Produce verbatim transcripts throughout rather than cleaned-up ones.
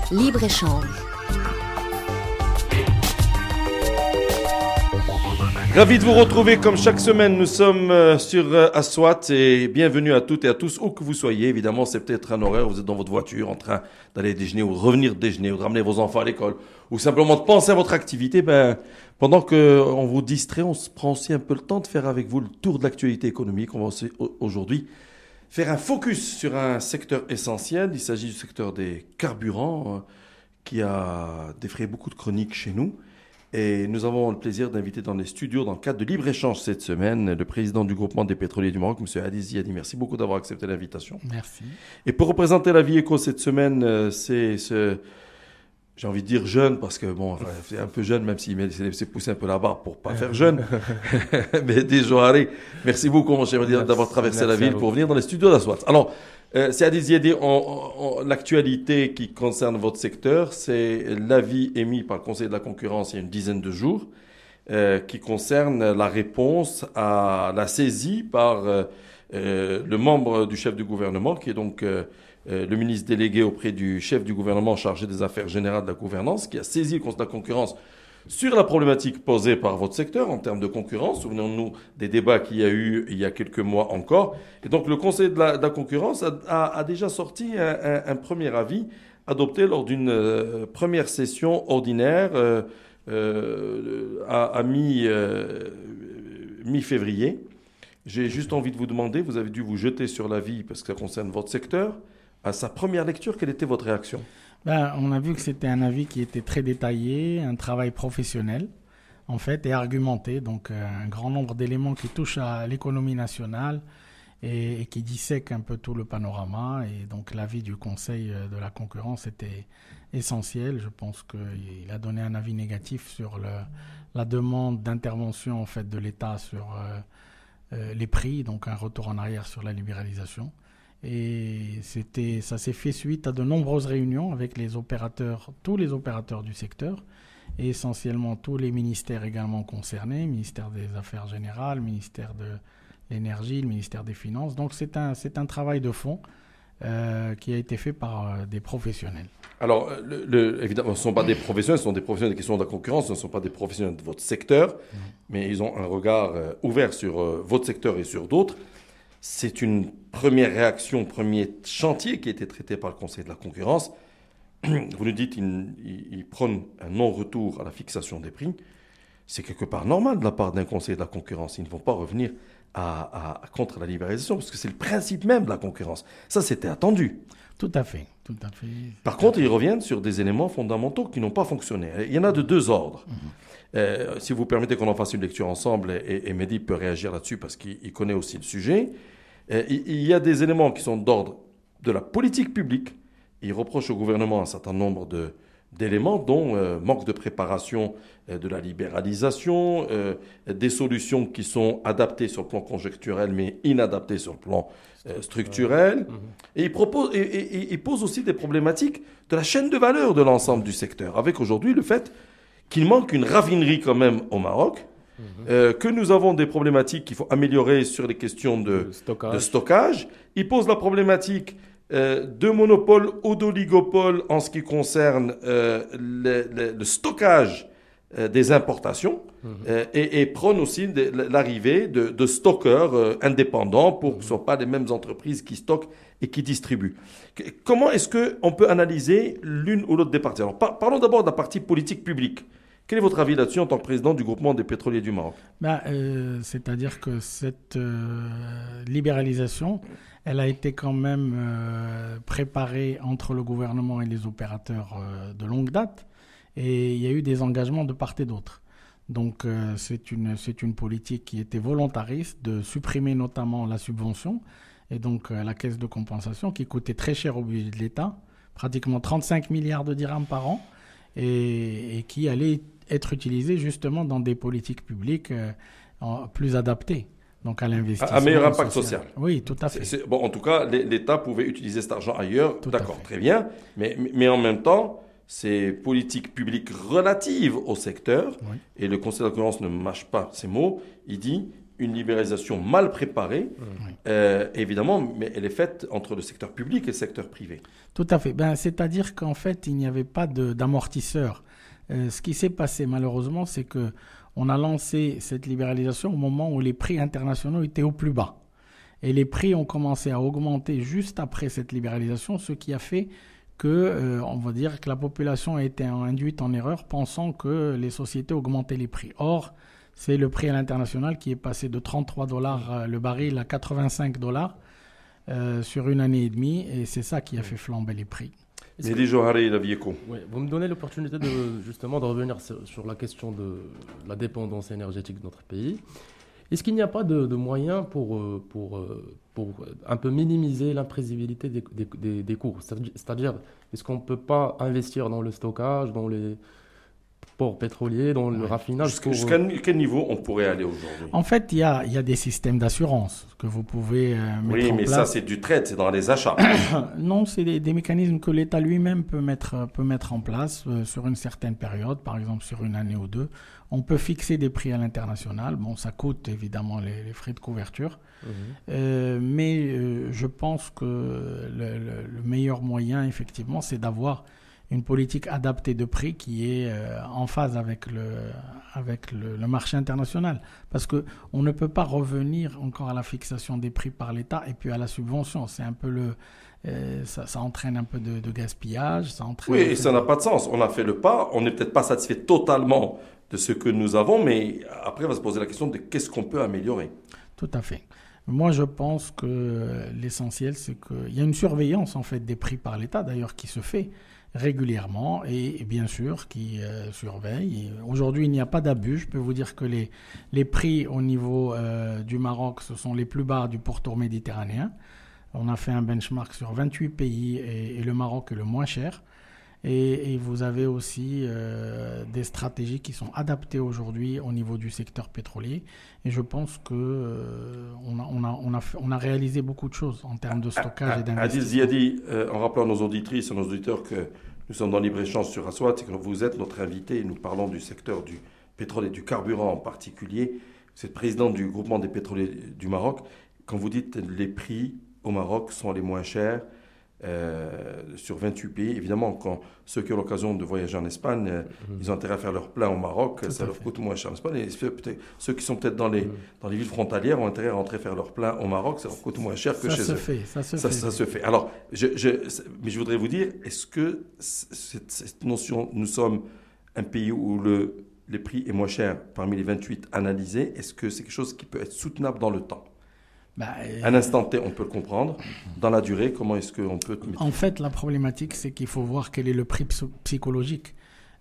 Libre-échange. Ravi de vous retrouver comme chaque semaine. Nous sommes sur Aswat et bienvenue à toutes et à tous, où que vous soyez. Évidemment, c'est peut-être un horaire où vous êtes dans votre voiture en train d'aller déjeuner ou de revenir déjeuner ou de ramener vos enfants à l'école ou simplement de penser à votre activité. Ben, pendant qu'on vous distrait, on se prend aussi un peu le temps de faire avec vous le tour de l'actualité économique. On va aussi aujourd'hui faire un focus sur un secteur essentiel. Il s'agit du secteur des carburants euh, qui a défrayé beaucoup de chroniques chez nous. Et nous avons le plaisir d'inviter dans les studios, dans le cadre de Libre-Échange cette semaine, le président du groupement des pétroliers du Maroc, M. Hadi Ziadi. Merci beaucoup d'avoir accepté l'invitation. Merci. Et pour représenter la vie éco cette semaine, c'est ce, j'ai envie de dire jeune, parce que bon, enfin, c'est un peu jeune, même s'il s'est poussé un peu la barre pour pas faire jeune. Mais déjà, allez, merci beaucoup, mon cher, d'avoir traversé la ville pour venir dans les studios d'Aswat. Alors, Euh, c'est Hadi Ziadi, l'actualité qui concerne votre secteur, c'est l'avis émis par le Conseil de la concurrence il y a une dizaine de jours, euh, qui concerne la réponse à la saisie par euh, euh, le membre du chef du gouvernement, qui est donc euh, euh, le ministre délégué auprès du chef du gouvernement chargé des affaires générales de la gouvernance, qui a saisi le Conseil de la concurrence sur la problématique posée par votre secteur en termes de concurrence. Souvenons-nous des débats qu'il y a eu il y a quelques mois encore. Et donc, le Conseil de la, de la concurrence a, a, a déjà sorti un, un, un premier avis adopté lors d'une euh, première session ordinaire euh, euh, à, à mi, euh, mi-février. J'ai juste envie de vous demander, vous avez dû vous jeter sur l'avis parce que ça concerne votre secteur. À sa première lecture, quelle était votre réaction ? Ben, on a vu que c'était un avis qui était très détaillé, un travail professionnel, en fait, et argumenté. Donc, euh, un grand nombre d'éléments qui touchent à l'économie nationale et, et qui dissèquent un peu tout le panorama. Et donc, l'avis du Conseil de la concurrence était essentiel. Je pense qu'il a donné un avis négatif sur le, la demande d'intervention, en fait, de l'État sur euh, euh, les prix, donc un retour en arrière sur la libéralisation. Et c'était, ça s'est fait suite à de nombreuses réunions avec les opérateurs, tous les opérateurs du secteur, et essentiellement tous les ministères également concernés, ministère des Affaires générales, ministère de l'énergie, le ministère des Finances. Donc c'est un, c'est un travail de fond euh, qui a été fait par euh, des professionnels. Alors, le, le, évidemment, ce ne sont pas des professionnels, ce sont des professionnels des questions de la concurrence, ce ne sont pas des professionnels de votre secteur, mmh. mais ils ont un regard euh, ouvert sur euh, votre secteur et sur d'autres. C'est une première réaction, premier chantier qui a été traité par le Conseil de la concurrence. Vous nous dites qu'ils il, il prônent un non-retour à la fixation des prix. C'est quelque part normal de la part d'un Conseil de la concurrence. Ils ne vont pas revenir à, à, contre la libéralisation parce que c'est le principe même de la concurrence. Ça, c'était attendu. Tout à fait. Tout à fait. Par contre, ils reviennent sur des éléments fondamentaux qui n'ont pas fonctionné. Il y en a de deux ordres. Mmh. Euh, si vous permettez qu'on en fasse une lecture ensemble, et, et Mehdi peut réagir là-dessus parce qu'il connaît aussi le sujet. Euh, il, il y a des éléments qui sont d'ordre de la politique publique. Il reproche au gouvernement un certain nombre de, d'éléments, dont euh, manque de préparation euh, de la libéralisation, euh, des solutions qui sont adaptées sur le plan conjoncturel, mais inadaptées sur le plan euh, structurel. Mmh. Et, il propose, et, et, et il pose aussi des problématiques de la chaîne de valeur de l'ensemble du secteur, avec aujourd'hui le fait qu'il manque une raffinerie quand même au Maroc, mmh. euh, que nous avons des problématiques qu'il faut améliorer sur les questions de, stockage. de stockage. Il pose la problématique euh, de monopole ou d'oligopole en ce qui concerne euh, le, le, le stockage euh, des importations mmh. euh, et, et prône aussi de, l'arrivée de, de stockeurs euh, indépendants pour mmh. que ce ne soient pas les mêmes entreprises qui stockent et qui distribuent. Comment est-ce qu'on peut analyser l'une ou l'autre des parties ? Alors, par, parlons d'abord de la partie politique publique. Quel est votre avis là-dessus en tant que président du groupement des pétroliers du Maroc ? Ben, euh, c'est-à-dire que cette euh, libéralisation, elle a été quand même euh, préparée entre le gouvernement et les opérateurs euh, de longue date. Et il y a eu des engagements de part et d'autre. Donc euh, c'est une, c'est une politique qui était volontariste de supprimer notamment la subvention et donc euh, la caisse de compensation qui coûtait très cher au budget de l'État, pratiquement trente-cinq milliards de dirhams par an, et, et qui allait être utilisée justement dans des politiques publiques euh, en, plus adaptées. Donc à l'investissement. Un meilleur impact social. social. Oui, tout à fait. C'est, c'est, bon, en tout cas, l'État pouvait utiliser cet argent ailleurs. Tout D'accord, très bien. Mais, mais en même temps, ces politiques publiques relatives au secteur, oui. et le Conseil de la concurrence ne mâche pas ces mots, il dit une libéralisation mal préparée, Oui. euh, évidemment, mais elle est faite entre le secteur public et le secteur privé. Tout à fait. Ben, c'est-à-dire qu'en fait, il n'y avait pas de, d'amortisseur. Euh, ce qui s'est passé, malheureusement, c'est que on a lancé cette libéralisation au moment où les prix internationaux étaient au plus bas. Et les prix ont commencé à augmenter juste après cette libéralisation, ce qui a fait que, euh, on va dire, que la population a été induite en erreur, pensant que les sociétés augmentaient les prix. Or, c'est le prix à l'international qui est passé de trente-trois dollars le baril à quatre-vingt-cinq dollars euh, sur une année et demie, et c'est ça qui a fait flamber les prix. Mais les Johari, la Vieco. Oui, vous me donnez l'opportunité de, justement de revenir sur, sur la question de la dépendance énergétique de notre pays. Est-ce qu'il n'y a pas de, de moyens pour, pour, pour un peu minimiser l'imprévisibilité des, des, des, des cours? C'est-à-dire, est-ce qu'on ne peut pas investir dans le stockage, dans les ports pétroliers, dans le Ouais. raffinage Jusqu'à pour... jusqu'à quel niveau on pourrait aller aujourd'hui? En fait, il y a, il y a des systèmes d'assurance que vous pouvez euh, mettre Oui, en mais place. ça, c'est du trade, c'est dans les achats. Non, c'est des, des mécanismes que l'État lui-même peut mettre, peut mettre en place euh, sur une certaine période, par exemple sur une année ou deux. On peut fixer des prix à l'international. Bon, ça coûte évidemment les, les frais de couverture. Mhm. Euh, mais euh, je pense que le, le, le meilleur moyen, effectivement, c'est d'avoir une politique adaptée de prix qui est euh, en phase avec le, avec le, le marché international. Parce qu'on ne peut pas revenir encore à la fixation des prix par l'État et puis à la subvention. C'est un peu le, euh, ça, ça entraîne un peu de, de gaspillage. Ça entraîne Oui, et ça n'a pas de sens. On a fait le pas, on n'est peut-être pas satisfait totalement de ce que nous avons, mais après, on va se poser la question de qu'est-ce qu'on peut améliorer. Tout à fait. Moi, je pense que l'essentiel, c'est qu'il y a une surveillance en fait des prix par l'État, d'ailleurs, qui se fait régulièrement et, et bien sûr qui euh, surveille. Et aujourd'hui, il n'y a pas d'abus. Je peux vous dire que les, les prix au niveau euh, du Maroc, ce sont les plus bas du pourtour méditerranéen. On a fait un benchmark sur vingt-huit pays et, et le Maroc est le moins cher. Et, et vous avez aussi euh, des stratégies qui sont adaptées aujourd'hui au niveau du secteur pétrolier. Et je pense qu'on euh, a, on a, on a, fait- on a réalisé beaucoup de choses en termes de stockage et Adil d'investissement. Ziadi, euh, en rappelant à nos auditrices et nos auditeurs que nous sommes dans libre-échange sur Aswat et que vous êtes notre invité et nous parlons du secteur du pétrole et du carburant en particulier. Vous êtes président du groupement des pétroliers du Maroc. Quand vous dites les prix au Maroc sont les moins chers, Euh, sur vingt-huit pays. Évidemment, quand ceux qui ont l'occasion de voyager en Espagne, euh, mmh. ils ont intérêt à faire leur plein au Maroc, Tout ça leur fait. coûte moins cher en Espagne. Et peut-être, ceux qui sont peut-être dans les, mmh. dans les villes frontalières ont intérêt à rentrer faire leur plein au Maroc, ça leur coûte moins cher que ça chez se eux. Fait, ça se ça, fait. Ça se fait. Alors, je, je, mais je voudrais vous dire, est-ce que cette, cette notion, nous sommes un pays où le, les prix est moins cher parmi les vingt-huit analysés, est-ce que c'est quelque chose qui peut être soutenable dans le temps? Bah, euh, À l'instant T, on peut le comprendre. Dans la durée, comment est-ce qu'on peut... En fait, la problématique, c'est qu'il faut voir quel est le prix psychologique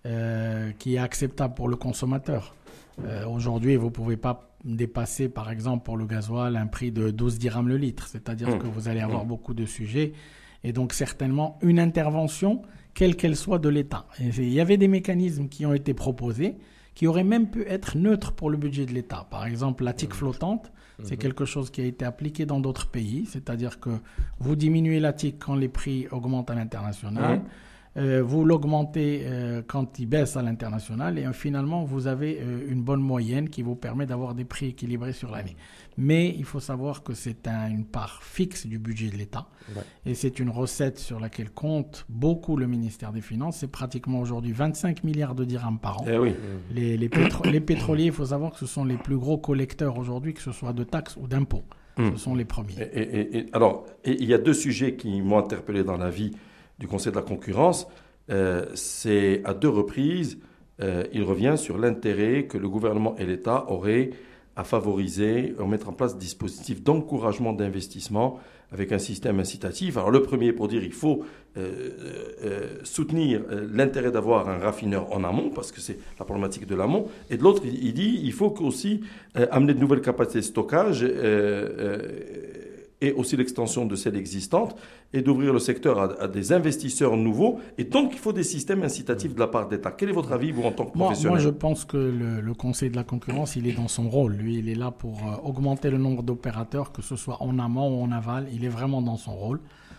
euh, qui est acceptable pour le consommateur. Euh, aujourd'hui, vous ne pouvez pas dépasser, par exemple, pour le gasoil, un prix de douze dirhams le litre. C'est-à-dire mmh. que vous allez avoir mmh. beaucoup de sujets. Et donc, certainement, une intervention, quelle qu'elle soit, de l'État. Et il y avait des mécanismes qui ont été proposés qui auraient même pu être neutres pour le budget de l'État. Par exemple, la T I C flottante, c'est quelque chose qui a été appliqué dans d'autres pays, c'est-à-dire que vous diminuez la T I C quand les prix augmentent à l'international, mmh. euh, vous l'augmentez euh, quand ils baissent à l'international, et euh, finalement vous avez euh, une bonne moyenne qui vous permet d'avoir des prix équilibrés sur l'année. Mais il faut savoir que c'est un, une part fixe du budget de l'État, ouais. et c'est une recette sur laquelle compte beaucoup le ministère des Finances. C'est pratiquement aujourd'hui vingt-cinq milliards de dirhams par an. Eh oui. Les, les, pétro- les pétroliers, il faut savoir que ce sont les plus gros collecteurs aujourd'hui, que ce soit de taxes ou d'impôts. Mmh. Ce sont les premiers. Et, et, et, alors, et, il y a deux sujets qui m'ont interpellé dans l'avis du Conseil de la concurrence. Euh, c'est à deux reprises, euh, il revient sur l'intérêt que le gouvernement et l'État auraient à favoriser, à mettre en place des dispositifs d'encouragement d'investissement avec un système incitatif. Alors le premier pour dire il faut euh, euh, soutenir euh, l'intérêt d'avoir un raffineur en amont, parce que c'est la problématique de l'amont, et de l'autre il, il dit il faut aussi euh, amener de nouvelles capacités de stockage euh, euh, et aussi l'extension de celles existantes, et d'ouvrir le secteur à, à des investisseurs nouveaux. Et donc, il faut des systèmes incitatifs de la part d'État. Quel est votre avis, vous, en tant que moi, professionnel ? Moi, je pense que le, le Conseil de la concurrence, il est dans son rôle. Lui, il est là pour euh, augmenter le nombre d'opérateurs, que ce soit en amont ou en aval. Il est vraiment dans son rôle.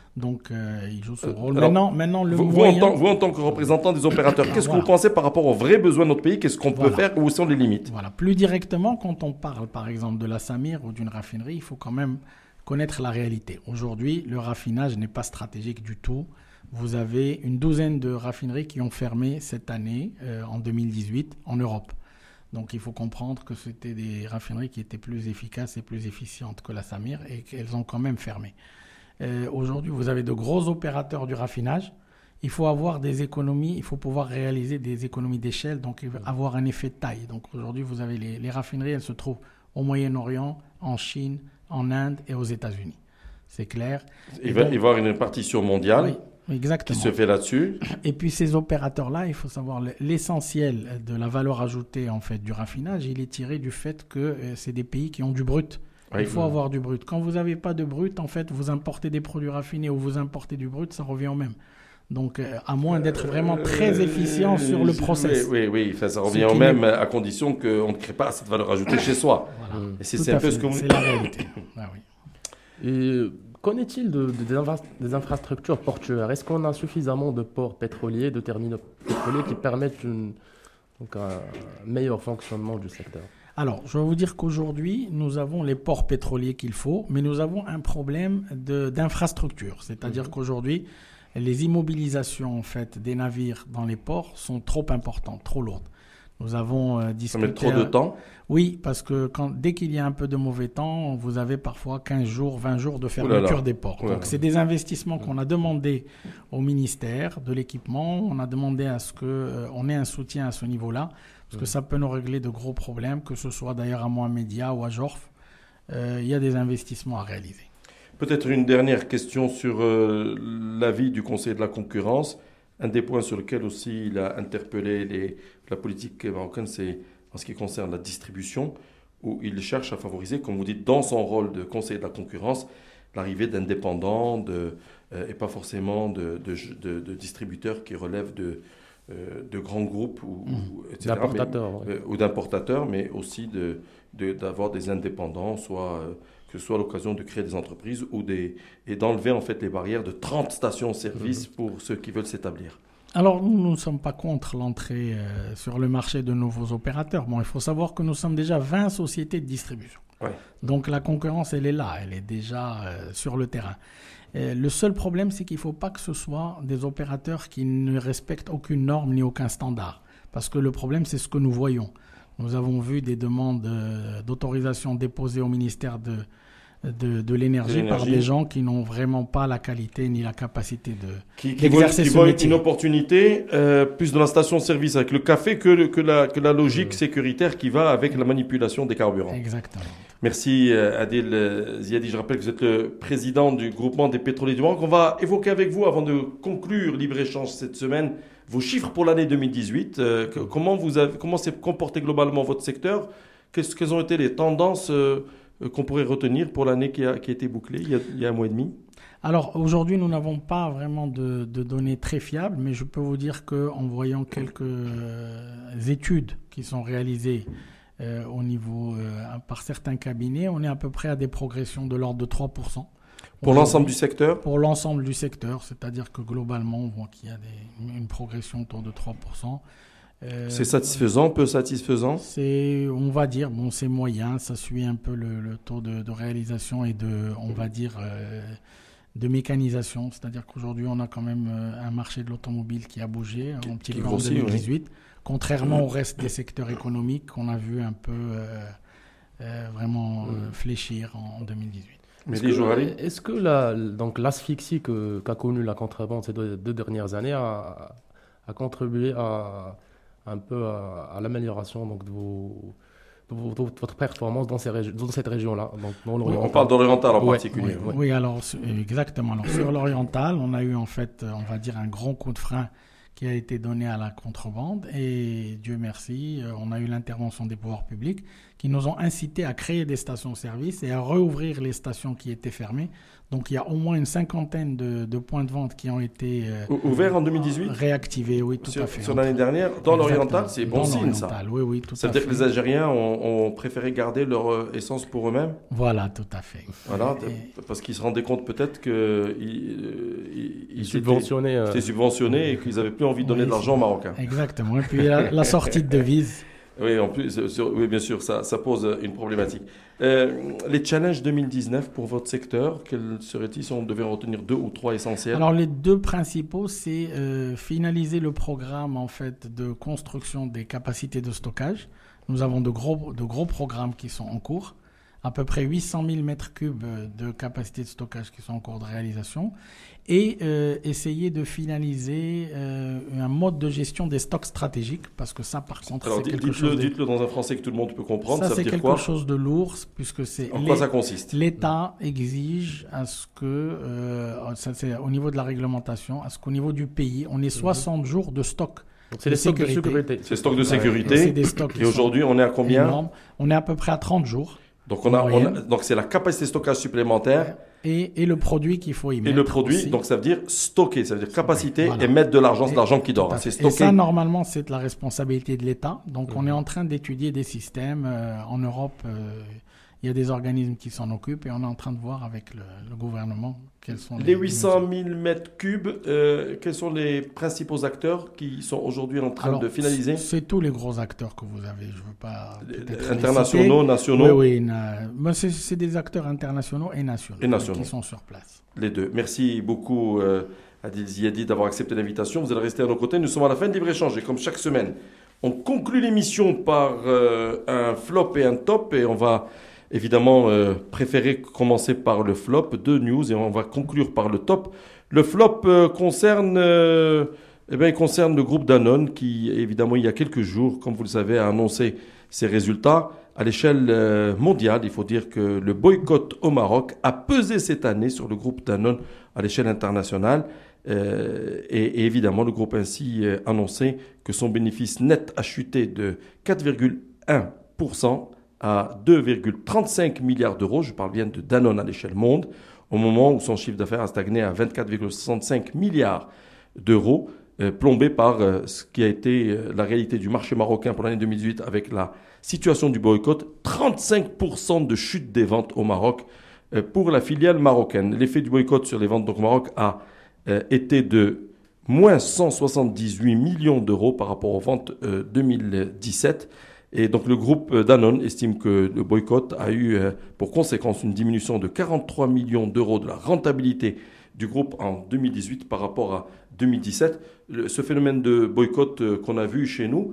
Donc, euh, il joue ce rôle. Alors, maintenant, maintenant, le vous, moyen... vous, en tant, vous, en tant que représentant des opérateurs, qu'est-ce voilà. que vous pensez par rapport aux vrais besoins de notre pays? Qu'est-ce qu'on Voilà. peut faire? Où sont les limites? Voilà. Plus directement, quand on parle, par exemple, de la Samir ou d'une raffinerie, il faut quand même connaître la réalité. Aujourd'hui, le raffinage n'est pas stratégique du tout. Vous avez une douzaine de raffineries qui ont fermé cette année, euh, en deux mille dix-huit, en Europe. Donc, il faut comprendre que c'était des raffineries qui étaient plus efficaces et plus efficientes que la Samir et qu'elles ont quand même fermé. Euh, aujourd'hui, vous avez de gros opérateurs du raffinage. Il faut avoir des économies, il faut pouvoir réaliser des économies d'échelle, donc avoir un effet de taille. Donc aujourd'hui, vous avez les, les raffineries, elles se trouvent au Moyen-Orient, en Chine, en Inde et aux États-Unis. C'est clair. Il va, donc, il va y avoir une répartition mondiale oui, exactement. qui se fait là-dessus. Et puis ces opérateurs-là, il faut savoir l'essentiel de la valeur ajoutée en fait du raffinage, il est tiré du fait que euh, c'est des pays qui ont du brut. Il faut avoir du brut. Quand vous n'avez pas de brut, en fait, vous importez des produits raffinés ou vous importez du brut, ça revient au même. Donc, euh, à moins d'être vraiment très efficient euh, sur le process. Oui, oui, oui. Enfin, ça revient au même à condition qu'on ne crée pas cette valeur ajoutée chez soi. Voilà. Et c'est un peu ce que vous... C'est la réalité. Ah, oui. Et qu'en est-il de, de, des, infra des infrastructures portuaires? Est-ce qu'on a suffisamment de ports pétroliers, de terminaux pétroliers qui permettent une, donc un meilleur fonctionnement du secteur? Alors, je vais vous dire qu'aujourd'hui, nous avons les ports pétroliers qu'il faut, mais nous avons un problème d'infrastructure. C'est-à-dire mmh. qu'aujourd'hui, les immobilisations en fait, des navires dans les ports sont trop importantes, trop lourdes. Nous avons euh, discuté... Ça met trop de temps? Oui, parce que quand, dès qu'il y a un peu de mauvais temps, vous avez parfois quinze jours, vingt jours de fermeture des ports. Donc, c'est des investissements qu'on a demandé au ministère de l'équipement. On a demandé à ce qu'on euh, ait un soutien à ce niveau-là. Parce que ça peut nous régler de gros problèmes, que ce soit d'ailleurs à Mohamedia ou à Jorf. Euh, il y a des investissements à réaliser. Peut-être une dernière question sur euh, l'avis du Conseil de la concurrence. Un des points sur lesquels aussi il a interpellé les, la politique marocaine, c'est en ce qui concerne la distribution, où il cherche à favoriser, comme vous dites, dans son rôle de Conseil de la concurrence, l'arrivée d'indépendants de, euh, et pas forcément de, de, de, de distributeurs qui relèvent de... de grands groupes ou, mmh. d'importateurs, mais, ouais. ou d'importateurs, mais aussi de, de, d'avoir des indépendants, soit, euh, que ce soit l'occasion de créer des entreprises ou des, et d'enlever en fait les barrières de trente stations-service mmh. pour ceux qui veulent s'établir. Alors nous, nous ne sommes pas contre l'entrée euh, sur le marché de nouveaux opérateurs. Bon, il faut savoir que nous sommes déjà vingt sociétés de distribution. Ouais. Donc la concurrence, elle est là, elle est déjà euh, sur le terrain. Et le seul problème, c'est qu'il ne faut pas que ce soit des opérateurs qui ne respectent aucune norme ni aucun standard. Parce que le problème, c'est ce que nous voyons. Nous avons vu des demandes euh, d'autorisation déposées au ministère de, de, de l'énergie par des gens qui n'ont vraiment pas la qualité ni la capacité de qui, qui d'exercer ce métier. Qui voient une opportunité euh, plus dans la station-service avec le café que, que, la, que la logique mmh. sécuritaire qui va avec la manipulation des carburants. Exactement. Merci Adil Ziadi. Je rappelle que vous êtes le président du groupement des pétroliers du Maroc. On va évoquer avec vous, avant de conclure Libre-Échange cette semaine, vos chiffres pour l'année deux mille dix-huit. Euh, que, comment, vous avez, comment s'est comporté globalement votre secteur? Qu'est-ce, Quelles ont été les tendances euh, qu'on pourrait retenir pour l'année qui a, qui a été bouclée il y a, il y a un mois et demi? Alors aujourd'hui, nous n'avons pas vraiment de, de données très fiables, mais je peux vous dire qu'en voyant quelques euh, études qui sont réalisées Euh, au niveau, euh, par certains cabinets, on est à peu près à des progressions de l'ordre de trois pour cent. Pour l'ensemble du secteur? Pour l'ensemble du secteur, c'est-à-dire que globalement, on voit qu'il y a des, une progression autour de trois pour cent. Euh, c'est satisfaisant, peu satisfaisant? C'est, on va dire, bon, c'est moyen, ça suit un peu le, le taux de, de réalisation et de, on va dire, euh, de mécanisation. C'est-à-dire qu'aujourd'hui, on a quand même euh, un marché de l'automobile qui a bougé en petit livre en deux mille dix-huit. Oui. Contrairement au reste des secteurs économiques qu'on a vu un peu euh, euh, vraiment euh, fléchir en, en deux mille dix-huit. Est-ce que, est-ce que la, donc l'asphyxie que, qu'a connue la contrebande ces deux, deux dernières années a, a contribué à, un peu à, à l'amélioration donc, de, vos, de, vos, de votre performance dans, ces régi- dans cette région-là donc dans l'oriental? On parle d'oriental en ouais, particulier. Oui, ouais. oui alors exactement. Alors, sur l'oriental, on a eu en fait, on va dire, un grand coup de frein qui a été donné à la contrebande. Et Dieu merci, on a eu l'intervention des pouvoirs publics qui nous ont incités à créer des stations-service et à rouvrir les stations qui étaient fermées. Donc il y a au moins une cinquantaine de, de points de vente qui ont été euh, ouverts en deux mille dix-huit, réactivés, oui, tout sur, à fait. Sur l'année dernière, dans l'oriental, c'est bon signe ça. Oui, oui, tout ça à veut fait. dire que les Algériens ont, ont préféré garder leur euh, essence pour eux-mêmes. Voilà, tout à fait. Voilà, et... parce qu'ils se rendaient compte peut-être qu'ils euh, ils subventionnaient, étaient, euh... subventionnés et qu'ils n'avaient plus envie de donner oui, de l'argent aux Marocains. Exactement. Et puis la, la sortie de devises. Oui, en plus, sur, oui, bien sûr, ça, ça pose une problématique. Euh, les challenges deux mille dix-neuf pour votre secteur, quels seraient-ils si on devait retenir deux ou trois essentiels? Alors, les deux principaux, c'est euh, finaliser le programme en fait de construction des capacités de stockage. Nous avons de gros, de gros programmes qui sont en cours, à peu près huit cent mille mètres cubes de capacité de stockage qui sont en cours de réalisation, et euh, essayer de finaliser euh, un mode de gestion des stocks stratégiques, parce que ça, par contre, Alors, c'est quelque dites-le, chose... De... Dites-le dans un français que tout le monde peut comprendre, ça, ça ça veut dire quelque quoi? chose de lourd, puisque c'est... En les... quoi ça consiste? L'État exige à ce que, euh, ça, c'est au niveau de la réglementation, à ce qu'au niveau du pays, on ait soixante mmh. jours de stock. C'est des stocks de sécurité. C'est des stocks de sécurité. Et, c'est des stocks et aujourd'hui, on est à combien? Énormes. On est à peu près à trente jours. Donc, on a, on a, donc c'est la capacité de stockage supplémentaire. Et, et le produit qu'il faut y mettre. Et le produit, aussi. Donc ça veut dire stocker, ça veut dire capacité voilà. et mettre de l'argent, c'est de l'argent qui dort. C'est stocké. Et ça, normalement, c'est de la responsabilité de l'État. Donc, mmh. on est en train d'étudier des systèmes. Euh, en Europe, euh, il y a des organismes qui s'en occupent et on est en train de voir avec le, le gouvernement quels sont les... Les huit cent mille mètres cubes, euh, quels sont les principaux acteurs qui sont aujourd'hui en train Alors, de finaliser? C'est tous les gros acteurs que vous avez. Je veux pas... Internationaux, nationaux? Oui, oui. Na... C'est, c'est des acteurs internationaux et nationaux, et nationaux qui sont sur place. Les deux. Merci beaucoup, euh, Adil Ziadi, d'avoir accepté l'invitation. Vous allez rester à nos côtés. Nous sommes à la fin de Libre-Échange et comme chaque semaine, on conclut l'émission par euh, un flop et un top et on va... Évidemment, euh, préférer commencer par le flop, deux news, et on va conclure par le top. Le flop euh, concerne, euh, eh bien, il concerne le groupe Danone qui, évidemment, il y a quelques jours, comme vous le savez, a annoncé ses résultats. À l'échelle euh, mondiale, il faut dire que le boycott au Maroc a pesé cette année sur le groupe Danone à l'échelle internationale. Euh, et, et évidemment, le groupe a ainsi euh, annoncé que son bénéfice net a chuté de quatre virgule un pour cent à deux virgule trente-cinq milliards d'euros, je parle bien de Danone à l'échelle monde, au moment où son chiffre d'affaires a stagné à vingt-quatre virgule soixante-cinq milliards d'euros, euh, plombé par euh, ce qui a été euh, la réalité du marché marocain pour l'année deux mille dix-huit avec la situation du boycott, trente-cinq pour cent de chute des ventes au Maroc euh, pour la filiale marocaine. L'effet du boycott sur les ventes donc, au Maroc a euh, été de moins cent soixante-dix-huit millions d'euros par rapport aux ventes euh, deux mille dix-sept. Et donc le groupe Danone estime que le boycott a eu euh, pour conséquence une diminution de quarante-trois millions d'euros de la rentabilité du groupe en deux mille dix-huit par rapport à deux mille dix-sept. Le, ce phénomène de boycott euh, qu'on a vu chez nous,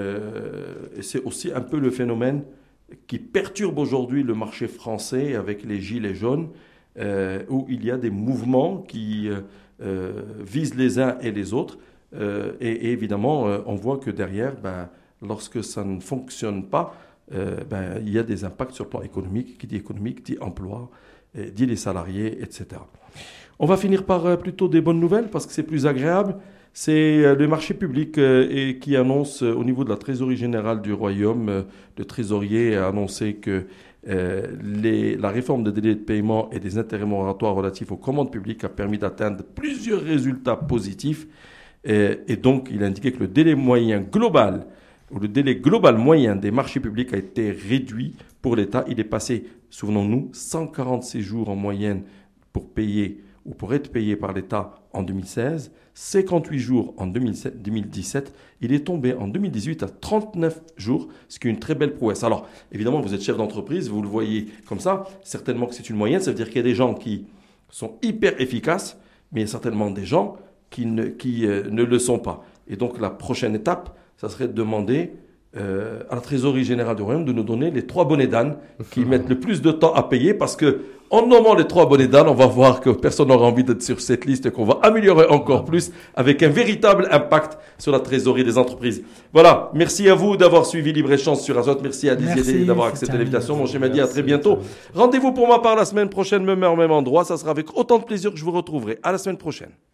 euh, c'est aussi un peu le phénomène qui perturbe aujourd'hui le marché français avec les gilets jaunes, euh, où il y a des mouvements qui euh, euh, visent les uns et les autres. Euh, et, et évidemment, euh, on voit que derrière... Ben, lorsque ça ne fonctionne pas, euh, ben, il y a des impacts sur le plan économique. Qui dit économique, dit emploi, euh, dit les salariés, et cetera. On va finir par euh, plutôt des bonnes nouvelles parce que c'est plus agréable. C'est euh, le marché public euh, et qui annonce euh, au niveau de la trésorerie générale du Royaume, euh, le trésorier a annoncé que euh, les, la réforme des délais de paiement et des intérêts moratoires relatifs aux commandes publiques a permis d'atteindre plusieurs résultats positifs. Et, et donc, il a indiqué que le délai moyen global où le délai global moyen des marchés publics a été réduit pour l'État. Il est passé, souvenons-nous, cent quarante-six jours en moyenne pour payer ou pour être payé par l'État en deux mille seize, cinquante-huit jours en deux mille dix-sept. Il est tombé en deux mille dix-huit à trente-neuf jours, ce qui est une très belle prouesse. Alors, évidemment, vous êtes chef d'entreprise, vous le voyez comme ça. Certainement que c'est une moyenne, ça veut dire qu'il y a des gens qui sont hyper efficaces, mais il y a certainement des gens qui ne, qui, euh, ne le sont pas. Et donc, la prochaine étape, ça serait de demander euh, à la trésorerie générale du Royaume de nous donner les trois bonnets d'âne qui mettent le plus de temps à payer parce que en nommant les trois bonnets d'âne, on va voir que personne n'aura envie d'être sur cette liste et qu'on va améliorer encore plus avec un véritable impact sur la trésorerie des entreprises. Voilà, merci à vous d'avoir suivi Libre-Échange sur Azot. Merci à Didier d'avoir accepté l'invitation. Mon cher Mehdi, à très bientôt. Rendez-vous pour ma part la semaine prochaine, même heure, même endroit. Ça sera avec autant de plaisir que je vous retrouverai. À la semaine prochaine.